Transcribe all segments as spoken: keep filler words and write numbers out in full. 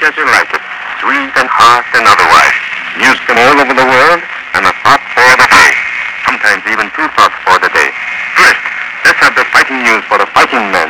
as you like it, sweet and hot and otherwise. News from all over the world, and a thought for the day. Sometimes even two thoughts for the day. First, let's have the fighting news for the fighting men.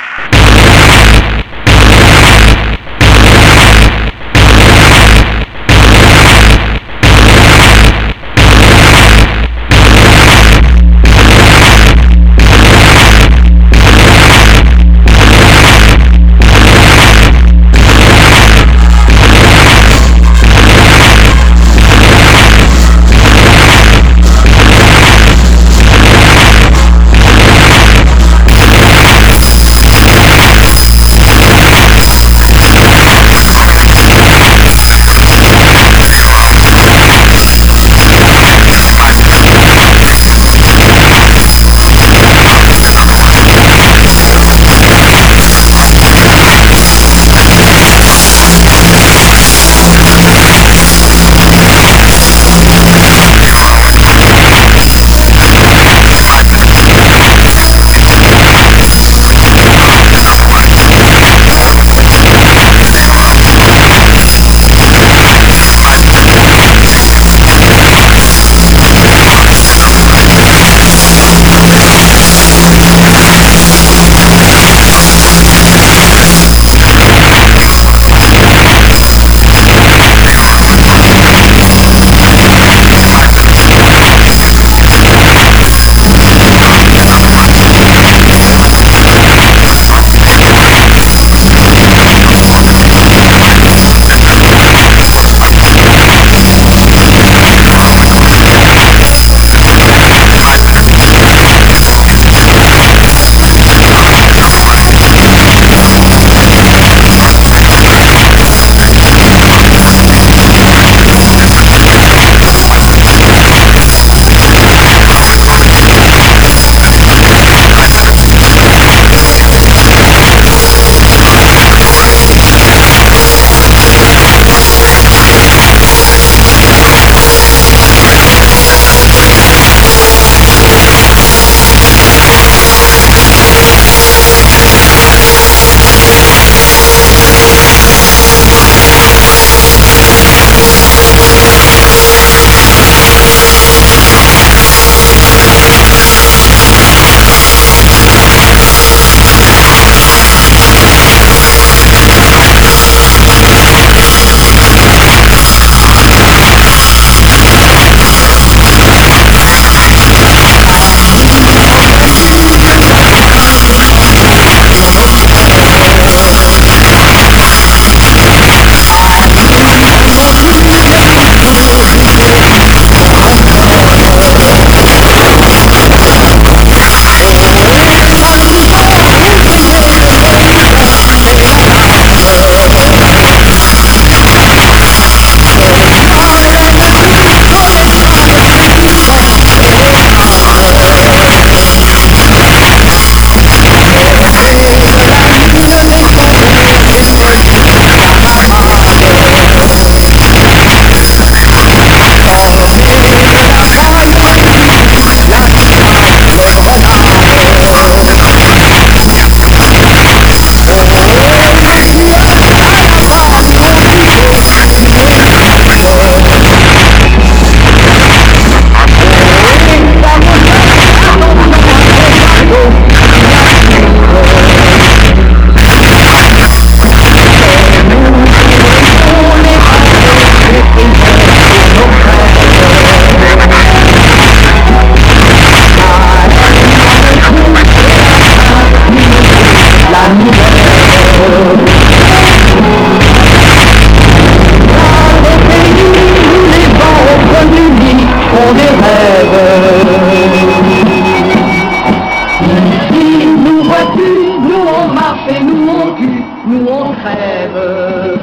Nous on crève.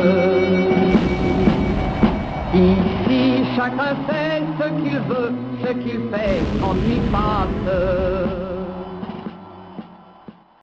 Ici chacun fait ce qu'il veut, ce qu'il fait s'ennuie pas.